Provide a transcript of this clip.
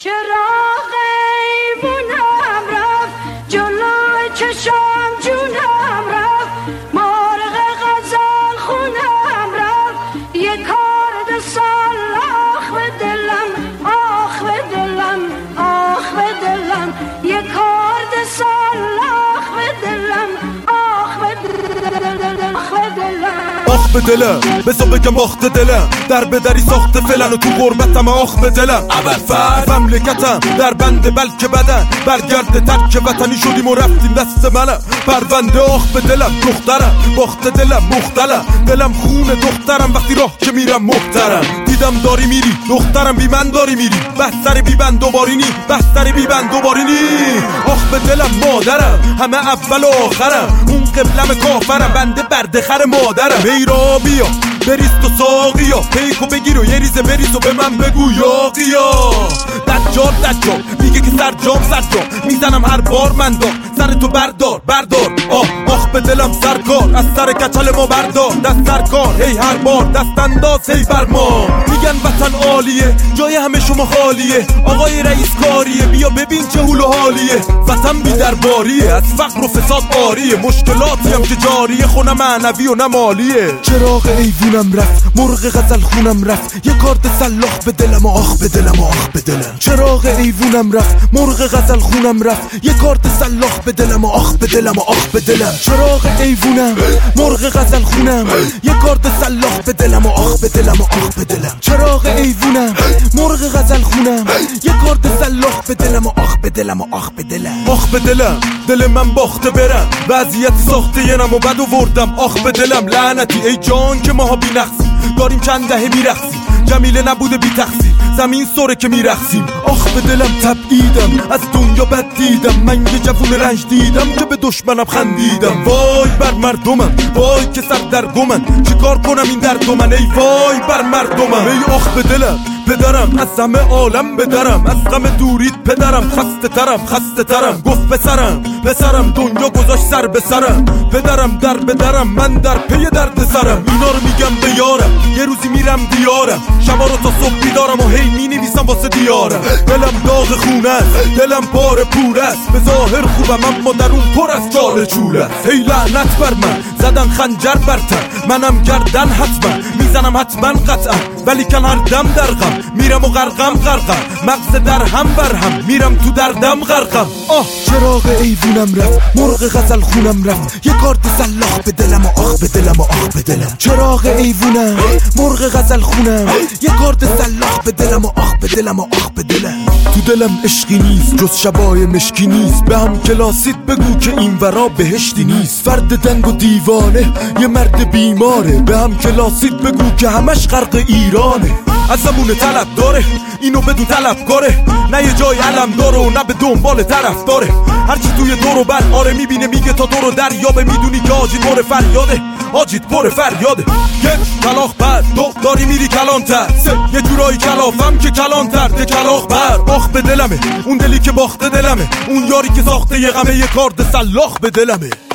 چراغ ایوونم رفت جلوی چشم جونم رفت مرغ غزل خونم رفت یه کارد سلاخ به دلم آخ به دلم آخ به دلم یه کارد سلاخ به دلم آخ به دلم آخ به دلم آخ به دلم بزا بگم آخ به دلم در بدری ساخته فلن و تو غربتم آخ به دلم ابرفر مملکتم در بنده بلکه بدن برگرد ترک وطنی شدیم و رفتیم دست منم پرونده آخ به دلم دخترم باخت دلم مختلم دلم خون دخترم وقتی راه که میرم محترم دیدم داری میری دخترم بی من داری میری بستر بی بند دوباری نی بستر بی بند دوباری نی آخ به دلم مادرم همه اول و آخرم اون قبلم کافرم بنده بردخر مادرم ایرا بیا بریست و ساقیا پیکو بگیر و یه ریزه بریز و به من بگو یاقیا دجال میگه که سرجام میزنم هر بار من دار سر تو بردار آخ به دلم سرکار از سر کچل ما بردار دست سرکار هی هر بار دست انداز هی بر ما میگن وطن عالیه جای همه شما خالیه آقای رئیس کاریه بیا ببین چه حول و حالیه وطن بی درباریه از فقر و فساد آریه مشکلاتی هم که جاریه خونه معنوی و نمالیه چراغ ایوونم رفت مرغ غزل خونم رفت یه کارد سلاخ به دلم آخ به دلم آخ به دلم چراغ ایوونم رفت مرغ غزل خونم رفت یه کارد سلاخ به دلم آخ به دلم آخ به دلم چراغ ایوونم مرغ غزل خونم یه کارد سلاخ به دلم آخ به دلم آخ به دلم چراغ ایوونم مرغ غزل خونم یه کارد سلاخ به دلم آخ به دلم آخ به دلم آخ به دلم دل من باخته برم وضعیت ساخته یه نم و بد وردم آخ به دلم لعنتی ای جان که ماها بی نقصی داریم چند دهه میرقصیم جمیله نبوده بی تقصیر زمین سوره که میرقصیم آخ به دلم تبعیدم از دنیا بد دیدم من یه جوون رنج دیدم که به دشمنم خندیدم وای بر مردمم وای که سر در گمن چه کار کنم این درد من ای وای بر مردمم ای آخ به دلم پدرم از همه عالم بدرم از غم دورید پدرم خسته ترم گفت پسرم دنیا گذاشت سر به سرم پدرم در بدرم من در پی درد سرم اینا رو میگم به یارم یه روزی میرم دیارم شبا رو تا صبح بیدارم و هی مینویسم واسه دیارم دلم داغ خونه است دلم پاره پور است به ظاهر خوبم اما درون پر از چاله چوله است هی لعنت بر من زدن خنجر بر تن منم گردن حتما میزنم حتما قطعا ولی کن هر دم در غم میرم و غرقم مغز در هم بر هم میرم تو دردم غرقم چراغ ایوونم رفت مرغ غزل خونم رفت یه کارت سلاخ به دلم و آخ به دلم و آخ به دلم چراغ ایوونم مرغ غزل خونم یه کارت سلاخ به دلم و آخ به دلم و آخ به دلم تو دلم عشقی نیست جز شبای مشکی نیست به هم کلاسید بگو که این ورا بهشتی نیست فرد دنگ و دیوانه یه مرد بیماره به هم کلاسید بگو که همش غرق ایرانه از زمون طلب داره اینو بدون طلبکاره نه یه جای علم داره و نه به دنبال طرف داره هرچی توی دور و بر آره میبینه میگه تا دور و دریابه میدونی که آجید پر فریاده یک کلاخ بر داری میری کلانتر یه جورایی کلافم که کلانتر ده کلاخ بر آخ به دلمه اون دلی که باخته دلمه اون یاری که ساخته یه غمه یه کارد سلاخ به دلمه